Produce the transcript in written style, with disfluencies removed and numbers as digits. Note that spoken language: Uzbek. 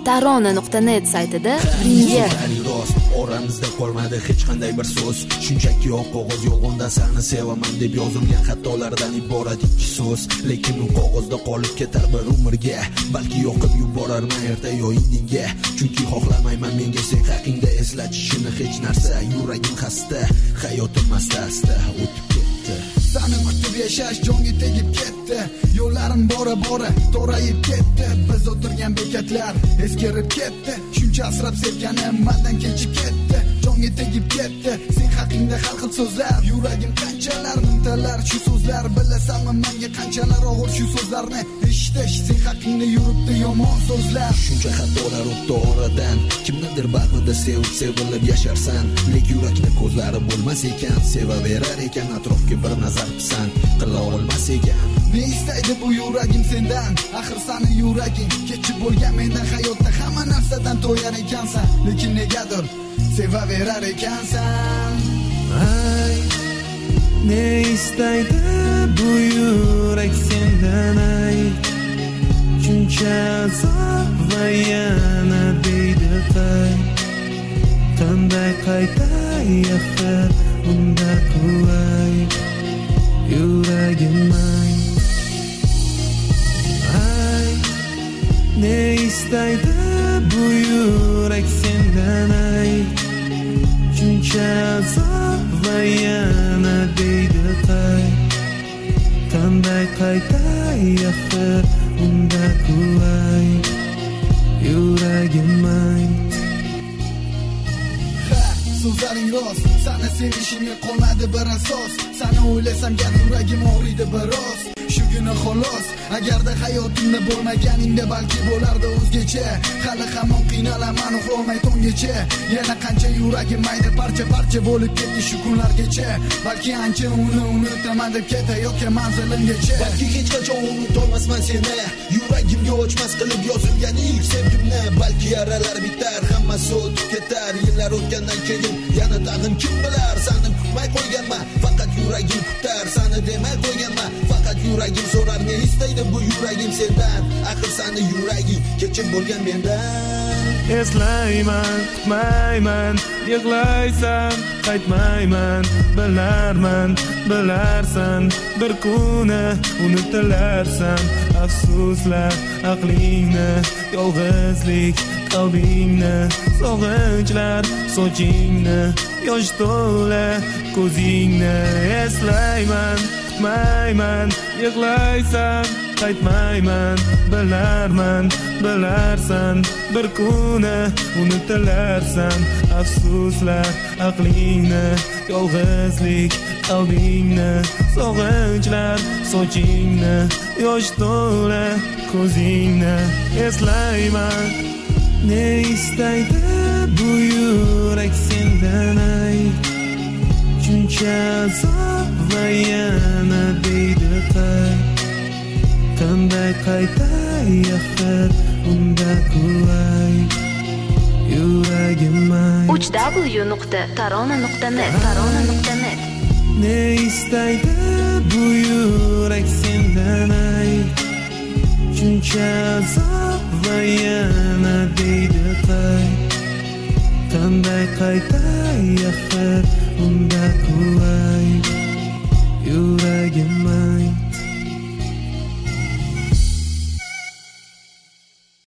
tarona.net saytida ringga oramizda qolmadi hech qanday bir so'z, shunchaki oq qog'oz yolg'onda seni sevaman deb yozilgan xatolardan iborat ikki so'z, lekin u qog'ozda qolib ketar bir umrga, balki yoqib yuborarman erta yo indinga, chunki xohlamayman menga sen haqingda eslatishini hech narsa, yuragim xasta, hayotim asta-asta o'tib ketdi. Seni kutib yashash jonga tegib ketdi, yo'llarim bora torayib ketdi, biz o'tirgan bekatlar eskirib ketdi, shuncha asrab sevganim maldan kechib ketdi, jonga tegib ketdi, sen haqingda har xil so'zlar, yuragim qanchalar mintalar shu so'zlar, bilasanmi menga qanchalar og'ir shu so'zlarni eshitish, sen haqingda yuribdi yomon so'zlar, shuncha xatolar o'tdi oradan, kimnidir bag'rida sevilib yasharsan, lek yurakda ko'zlari bo'lmas ekan, sevaverar ekan, atrofga bir nazar pisand qila olmas ekan. Ne istaydi bu yuragim sendan, axir seni yuraging kechib bo'lgan mendan, hayotda hamma narsadan to'yar ekansan, lekin negadir sevaverar ekansan. Ay, ne istaydi bu yurak sendan, ay, shuncha azob va yana deydi qay, qanday qaytay axir unda qulay yuragim, ay, ay, ne istaydi bu yurak sendan, ay, shuncha azob va yana deydi qay, qanday qaytay axir unda qulay yuragim, ay. So'zlaring rost, seni sevishimga qolmadi bir asos, seni o'ylasam gar yuragim og'riydi biroz, shugina xolos, agarda hayotimda bo'lmaganingda balki bo'lardi o'zgacha, hali hamon qiynalaman uxlolmay tonggacha, yana qancha yuragim mayda parcha bo'lib ketdi shu kunlargacha, balki ancha uni unutaman deb ketayotgan manzilimgacha, balki hech qachon unutolmasman seni, yuragimga ochmas qilib yozilgan ilk sevgimni, balki yaralar bitar, hammasi o'tib ketar, yillar o'tgandan keyin yana tag'in kim bilar, seni kutmay qo'yganman, faqat yuragim kutar, seni demay qo'yganman, faqat yuragim so'rar, ne istaydi bu yuragim sendan, axir seni yuraging kechib bo'lgan mendan. Eslayman, kutmayman, yig'laysan, qaytmayman, bilarsan, bir kuni unutilarsan, afsuslar aqlingni, yolg'izlik qalbingni, sog'inchlar sochingni, yosh to'la ko'zingni. Eslayman, kutmayman, yig'laysan, qaytmayman, bilarsan, bir kuni unutilarsan, afsuslar aqlingni, yolg'izlik qalbingni, sog'inchlar sochingni, yosh to'la ko'zingni. Eslayman, ne istaydi bu yurak sendan, ay, shuncha azob va yana deydi qay, qanday qaytay axir unda qulay yuragim, ay. www.tarona.net Ne istaydi bu yurak sendan, ay, shuncha azob va yana deydi qay, qanday qaytay axir